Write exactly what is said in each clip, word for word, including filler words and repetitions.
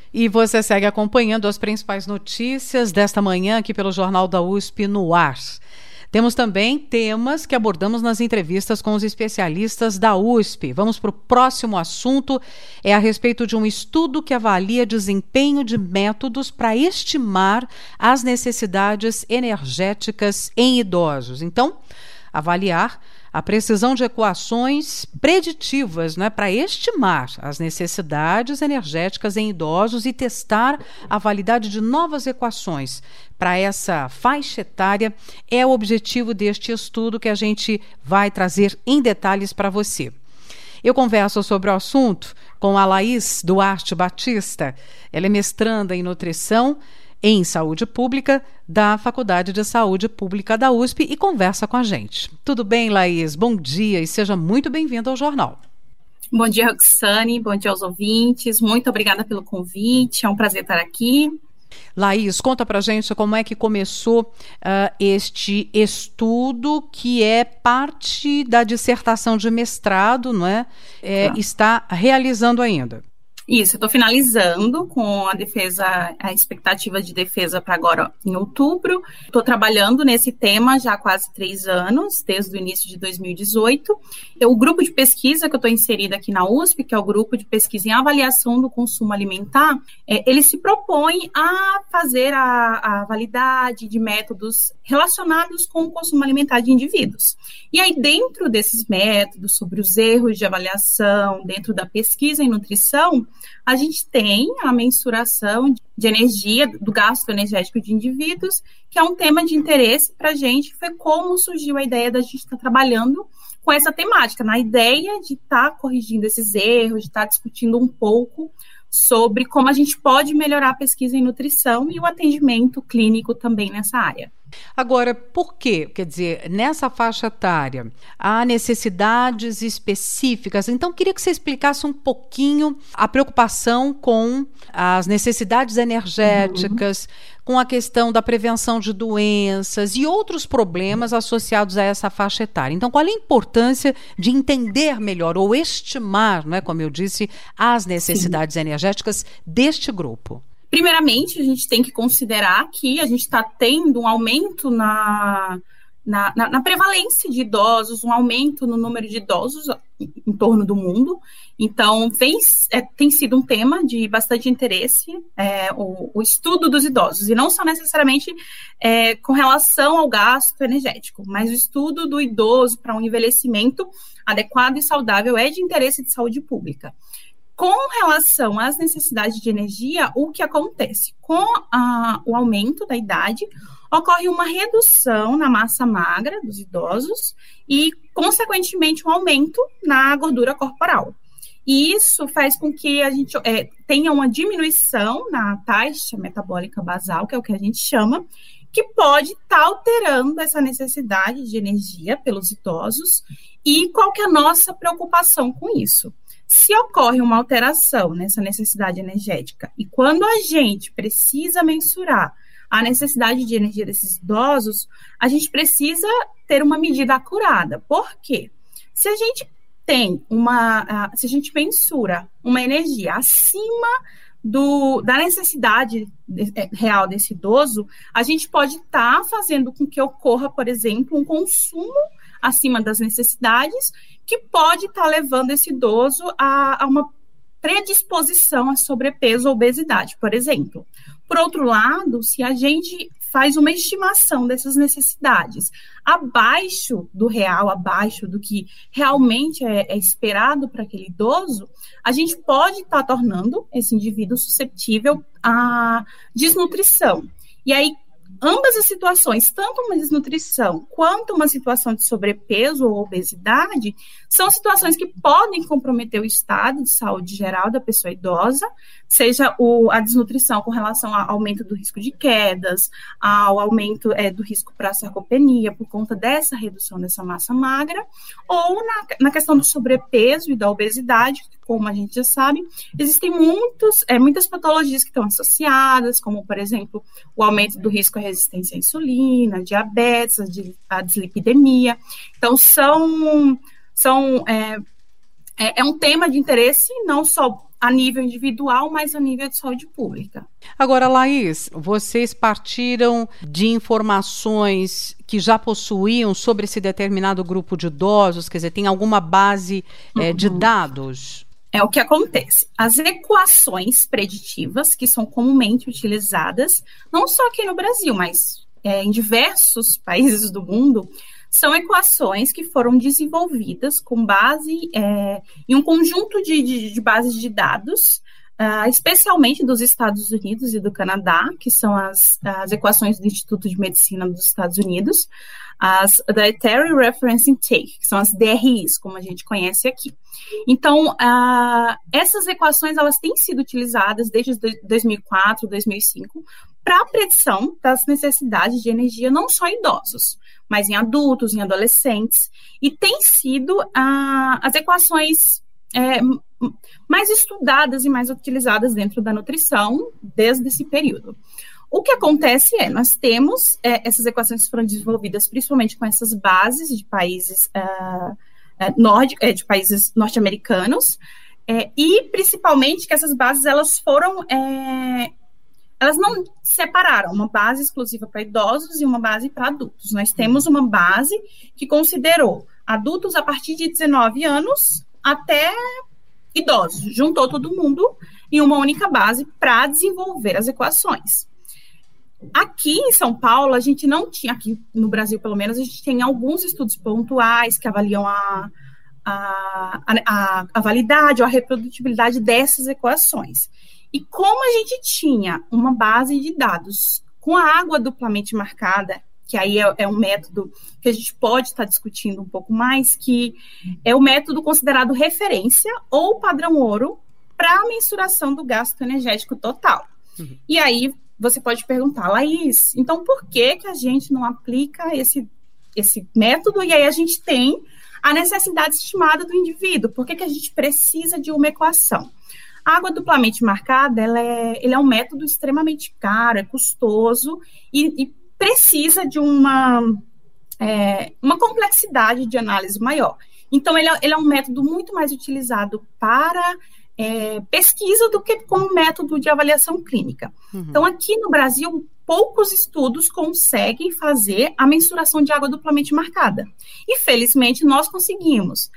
E você segue acompanhando as principais notícias desta manhã aqui pelo Jornal da U S P no ar. Temos também temas que abordamos nas entrevistas com os especialistas da U S P. Vamos para o próximo assunto, é a respeito de um estudo que avalia desempenho de métodos para estimar as necessidades energéticas em idosos. Então, avaliar a precisão de equações preditivas, né, para estimar as necessidades energéticas em idosos e testar a validade de novas equações para essa faixa etária é o objetivo deste estudo que a gente vai trazer em detalhes para você. Eu converso sobre o assunto com a Laís Duarte Batista. Ela é mestranda em nutrição em saúde pública da Faculdade de Saúde Pública da U S P e conversa com a gente. Tudo bem, Laís? Bom dia e seja muito bem-vinda ao jornal. Bom dia, Roxane. Bom dia aos ouvintes. Muito obrigada pelo convite. É um prazer estar aqui. Laís, conta pra gente como é que começou uh, este estudo que é parte da dissertação de mestrado, não é? é ah. Está realizando ainda. Isso, eu estou finalizando com a defesa, a expectativa de defesa para agora em outubro. Estou trabalhando nesse tema já há quase três anos, desde o início de dois mil e dezoito. Eu, o grupo de pesquisa que eu estou inserida aqui na U S P, que é o grupo de pesquisa em avaliação do consumo alimentar, é, ele se propõe a fazer a, a validade de métodos relacionados com o consumo alimentar de indivíduos. E aí, dentro desses métodos, sobre os erros de avaliação, dentro da pesquisa em nutrição, a gente tem a mensuração de energia, do gasto energético de indivíduos, que é um tema de interesse para a gente. Foi como surgiu a ideia da gente estar trabalhando com essa temática, na ideia de estar corrigindo esses erros, de estar discutindo um pouco sobre como a gente pode melhorar a pesquisa em nutrição e o atendimento clínico também nessa área. Agora, por quê? Quer dizer, nessa faixa etária, há necessidades específicas. Então, queria que você explicasse um pouquinho a preocupação com as necessidades energéticas, uhum. com a questão da prevenção de doenças e outros problemas associados a essa faixa etária. Então, qual é a importância de entender melhor ou estimar, né, como eu disse, as necessidades Sim. energéticas deste grupo? Primeiramente, a gente tem que considerar que a gente está tendo um aumento na, na, na, na prevalência de idosos, um aumento no número de idosos em, em torno do mundo. Então, vem, é, tem sido um tema de bastante interesse, é, o, o estudo dos idosos, e não só necessariamente é, com relação ao gasto energético, mas o estudo do idoso para um envelhecimento adequado e saudável é de interesse de saúde pública. Com relação às necessidades de energia, o que acontece? Com a, o aumento da idade, ocorre uma redução na massa magra dos idosos e, consequentemente, um aumento na gordura corporal. E isso faz com que a gente é, tenha uma diminuição na taxa metabólica basal, que é o que a gente chama, que pode estar alterando essa necessidade de energia pelos idosos. E qual que é a nossa preocupação com isso? Se ocorre uma alteração nessa necessidade energética e quando a gente precisa mensurar a necessidade de energia desses idosos, a gente precisa ter uma medida acurada. Por quê? Se a gente tem uma, se a gente mensura uma energia acima do, da necessidade real desse idoso, a gente pode estar fazendo com que ocorra, por exemplo, um consumo acima das necessidades, que pode estar levando esse idoso a, a uma predisposição a sobrepeso ou obesidade, por exemplo. Por outro lado, se a gente faz uma estimação dessas necessidades abaixo do real, abaixo do que realmente é, é esperado para aquele idoso, a gente pode estar tornando esse indivíduo suscetível à desnutrição. E aí, ambas as situações, tanto uma desnutrição quanto uma situação de sobrepeso ou obesidade, são situações que podem comprometer o estado de saúde geral da pessoa idosa, seja o, a desnutrição com relação ao aumento do risco de quedas, ao aumento é, do risco para a sarcopenia, por conta dessa redução dessa massa magra, ou na, na questão do sobrepeso e da obesidade, como a gente já sabe, existem muitos, é, muitas patologias que estão associadas, como, por exemplo, o aumento do risco à resistência à insulina, diabetes, a dislipidemia. Então, são, são é, é, é um tema de interesse não só a nível individual, mas a nível de saúde pública. Agora, Laís, vocês partiram de informações que já possuíam sobre esse determinado grupo de idosos? Quer dizer, tem alguma base é, de dados? É o que acontece. As equações preditivas, que são comumente utilizadas, não só aqui no Brasil, mas é, em diversos países do mundo, são equações que foram desenvolvidas com base é, em um conjunto de, de, de bases de dados, uh, especialmente dos Estados Unidos e do Canadá, que são as, as equações do Instituto de Medicina dos Estados Unidos, as Dietary Reference Intake, que são as D R Is, como a gente conhece aqui. Então, uh, essas equações elas têm sido utilizadas desde dois mil e quatro, dois mil e cinco, para a predição das necessidades de energia, não só em idosos, mas em adultos, em adolescentes, e tem sido uh, as equações é, mais estudadas e mais utilizadas dentro da nutrição desde esse período. O que acontece é, nós temos é, essas equações que foram desenvolvidas principalmente com essas bases de países, uh, uh, nórdico, uh, de países norte-americanos, uh, e principalmente que essas bases elas foram... Uh, elas não separaram uma base exclusiva para idosos e uma base para adultos. Nós temos uma base que considerou adultos a partir de dezenove anos até idosos. Juntou todo mundo em uma única base para desenvolver as equações. Aqui em São Paulo, a gente não tinha, aqui no Brasil pelo menos, a gente tem alguns estudos pontuais que avaliam a, a, a, a validade ou a reprodutibilidade dessas equações. E como a gente tinha uma base de dados com a água duplamente marcada, que aí é, é um método que a gente pode estar discutindo um pouco mais, que é o método considerado referência ou padrão ouro para a mensuração do gasto energético total. Uhum. E aí você pode perguntar, Laís, então por que, que a gente não aplica esse, esse método e aí a gente tem a necessidade estimada do indivíduo? Por que, que a gente precisa de uma equação? A água duplamente marcada, ela é, ele é um método extremamente caro, é custoso e, e precisa de uma, é, uma complexidade de análise maior. Então, ele é, ele é um método muito mais utilizado para é, pesquisa do que como método de avaliação clínica. Uhum. Então, aqui no Brasil, poucos estudos conseguem fazer a mensuração de água duplamente marcada. E, felizmente, nós conseguimos.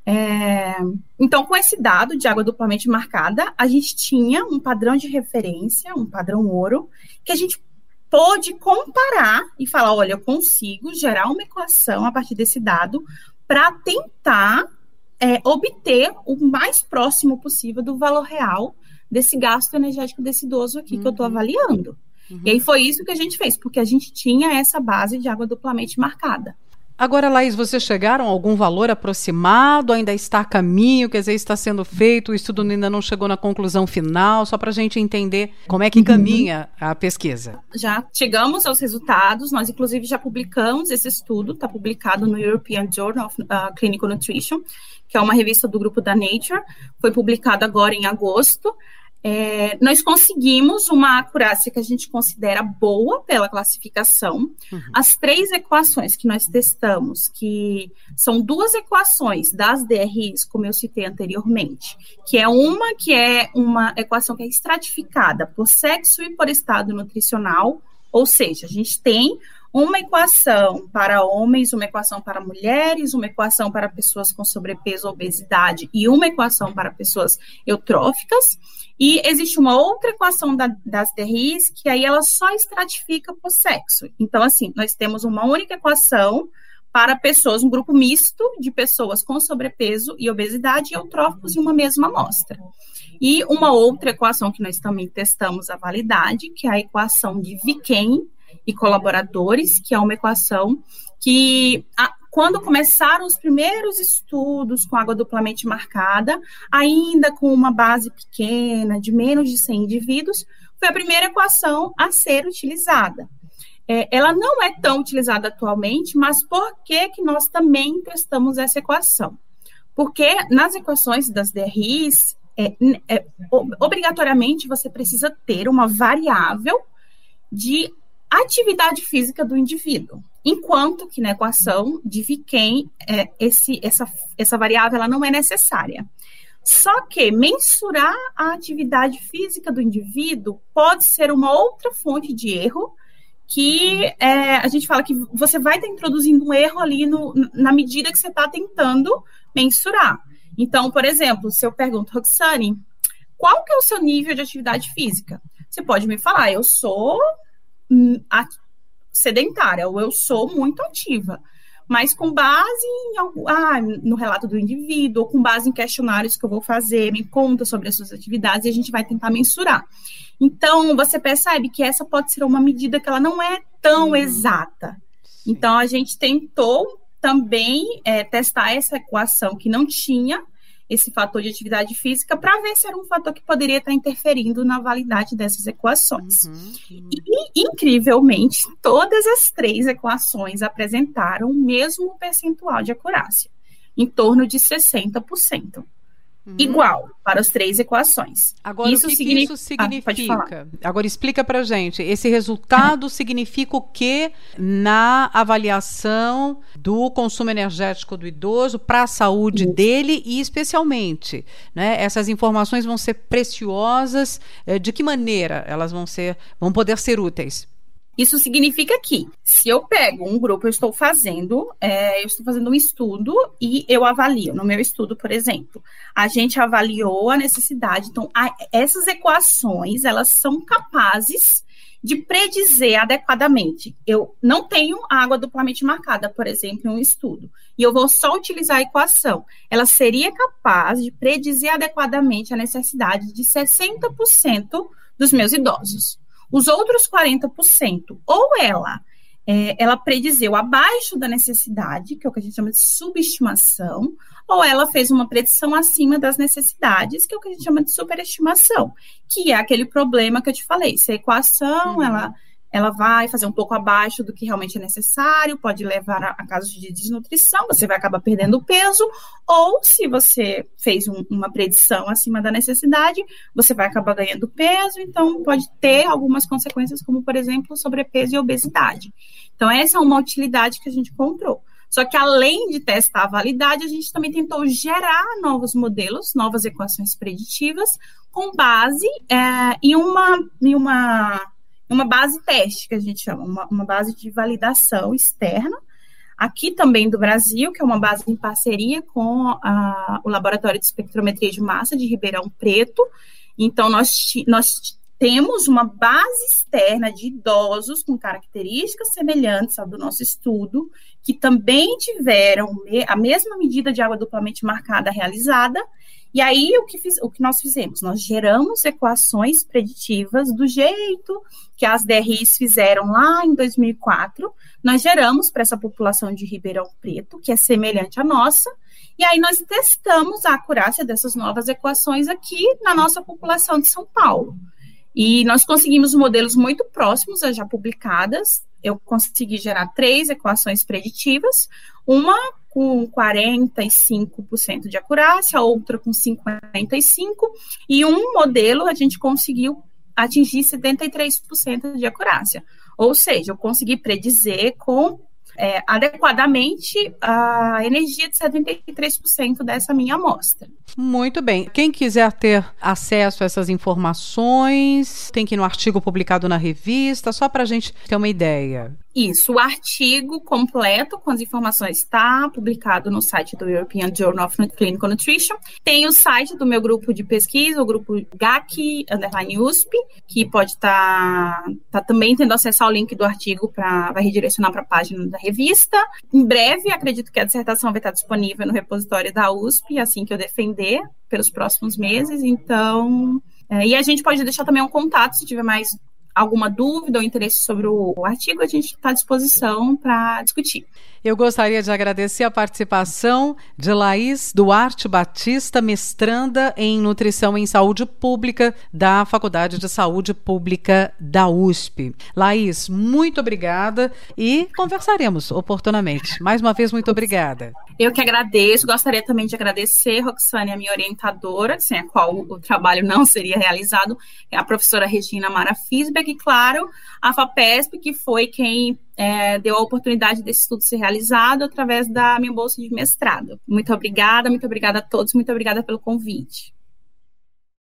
É, então, com esse dado de água duplamente marcada, a gente tinha um padrão de referência, um padrão ouro, que a gente pôde comparar e falar, olha, eu consigo gerar uma equação a partir desse dado para tentar é, obter o mais próximo possível do valor real desse gasto energético desse idoso aqui, uhum, que eu estou avaliando. Uhum. E aí foi isso que a gente fez, porque a gente tinha essa base de água duplamente marcada. Agora, Laís, vocês chegaram a algum valor aproximado? Ainda está a caminho? Quer dizer, está sendo feito? O estudo ainda não chegou na conclusão final? Só para a gente entender como é que caminha a pesquisa. Já chegamos aos resultados. Nós, inclusive, já publicamos esse estudo. Está publicado no European Journal of uh, Clinical Nutrition, que é uma revista do grupo da Nature. Foi publicado agora em agosto. É, nós conseguimos uma acurácia que a gente considera boa pela classificação. Uhum. As três equações que nós testamos, que são duas equações das D R Is, como eu citei anteriormente, que é uma que é uma equação que é estratificada por sexo e por estado nutricional, ou seja, a gente tem uma equação para homens, uma equação para mulheres, uma equação para pessoas com sobrepeso ou obesidade e uma equação para pessoas eutróficas. E existe uma outra equação da, das D R Is que aí ela só estratifica por sexo. Então, assim, nós temos uma única equação para pessoas, um grupo misto de pessoas com sobrepeso e obesidade e eutróficos em uma mesma amostra. E uma outra equação que nós também testamos a validade, que é a equação de Viken e colaboradores, que é uma equação que, a, quando começaram os primeiros estudos com água duplamente marcada, ainda com uma base pequena, de menos de cem indivíduos, foi a primeira equação a ser utilizada. É, ela não é tão utilizada atualmente, mas por que que nós também testamos essa equação? Porque nas equações das D R Is, é, é, obrigatoriamente você precisa ter uma variável de atividade física do indivíduo, enquanto que na equação de Viken, é, esse, essa, essa variável ela não é necessária. Só que mensurar a atividade física do indivíduo pode ser uma outra fonte de erro, que é, a gente fala que você vai estar introduzindo um erro ali no, na medida que você está tentando mensurar. Então, por exemplo, se eu pergunto, Roxane, qual que é o seu nível de atividade física? Você pode me falar, eu sou sedentária, ou eu sou muito ativa. Mas com base em, ah, no relato do indivíduo, ou com base em questionários que eu vou fazer, me conta sobre as suas atividades, e a gente vai tentar mensurar. Então, você percebe que essa pode ser uma medida que ela não é tão uhum. exata. Sim. Então, a gente tentou também é, testar essa equação que não tinha esse fator de atividade física, para ver se era um fator que poderia estar interferindo na validade dessas equações. Uhum, uhum. E, incrivelmente, todas as três equações apresentaram o mesmo percentual de acurácia, em torno de sessenta por cento. Uhum. Igual para as três equações. Agora, isso o que, significa... que isso significa? Ah, Agora, explica para a gente. Esse resultado ah. significa o que na avaliação do consumo energético do idoso para a saúde isso. dele e, especialmente, né, essas informações vão ser preciosas. De que maneira elas vão ser, vão poder ser úteis? Isso significa que, se eu pego um grupo, eu estou fazendo, é, eu estou fazendo um estudo e eu avalio. No meu estudo, por exemplo, a gente avaliou a necessidade. Então, a, essas equações, elas são capazes de predizer adequadamente. Eu não tenho água duplamente marcada, por exemplo, em um estudo, e eu vou só utilizar a equação. Ela seria capaz de predizer adequadamente a necessidade de sessenta por cento dos meus idosos. Os outros quarenta por cento, ou ela, é, ela predizeu abaixo da necessidade, que é o que a gente chama de subestimação, ou ela fez uma predição acima das necessidades, que é o que a gente chama de superestimação, que é aquele problema que eu te falei. Se a equação, uhum. ela, ela vai fazer um pouco abaixo do que realmente é necessário, pode levar a, a casos de desnutrição, você vai acabar perdendo peso, ou se você fez um, uma predição acima da necessidade, você vai acabar ganhando peso, então pode ter algumas consequências, como, por exemplo, sobrepeso e obesidade. Então, essa é uma utilidade que a gente encontrou. Só que, além de testar a validade, a gente também tentou gerar novos modelos, novas equações preditivas, com base é, em uma... Em uma uma base teste, que a gente chama, uma, uma base de validação externa, aqui também do Brasil, que é uma base em parceria com a, o Laboratório de Espectrometria de Massa de Ribeirão Preto. Então, nós, nós temos uma base externa de idosos com características semelhantes ao do nosso estudo, que também tiveram a mesma medida de água duplamente marcada realizada. E aí, o que, fiz, o que nós fizemos? Nós geramos equações preditivas do jeito que as D R Is fizeram lá em dois mil e quatro. Nós geramos para essa população de Ribeirão Preto, que é semelhante à nossa, e aí nós testamos a acurácia dessas novas equações aqui na nossa população de São Paulo. E nós conseguimos modelos muito próximos às já publicadas. Eu consegui gerar três equações preditivas, uma com quarenta e cinco por cento de acurácia, outra com cinquenta e cinco por cento, e um modelo a gente conseguiu atingir setenta e três por cento de acurácia. Ou seja, eu consegui predizer com é, adequadamente a energia de setenta e três por cento dessa minha amostra. Muito bem. Quem quiser ter acesso a essas informações, tem que ir no artigo publicado na revista, só para a gente ter uma ideia. Isso, o artigo completo com as informações está publicado no site do European Journal of Clinical Nutrition. Tem o site do meu grupo de pesquisa, o grupo G A C underline U S P, que pode estar tá, tá também tendo acesso ao link do artigo, pra, vai redirecionar para a página da revista. Em breve, acredito que a dissertação vai estar disponível no repositório da U S P, assim que eu defender, pelos próximos meses. Então, é, e a gente pode deixar também um contato, se tiver mais alguma dúvida ou interesse sobre o, o artigo, a gente está à disposição para discutir. Eu gostaria de agradecer a participação de Laís Duarte Batista, mestranda em Nutrição em Saúde Pública da Faculdade de Saúde Pública da U S P. Laís, muito obrigada e conversaremos oportunamente. Mais uma vez, muito obrigada. Eu que agradeço. Gostaria também de agradecer, Roxane, a minha orientadora, sem a qual o trabalho não seria realizado, é a professora Regina Mara Fisbeck, e, claro, a FAPESP, que foi quem é, deu a oportunidade desse estudo ser realizado através da minha bolsa de mestrado. Muito obrigada, muito obrigada a todos, muito obrigada pelo convite.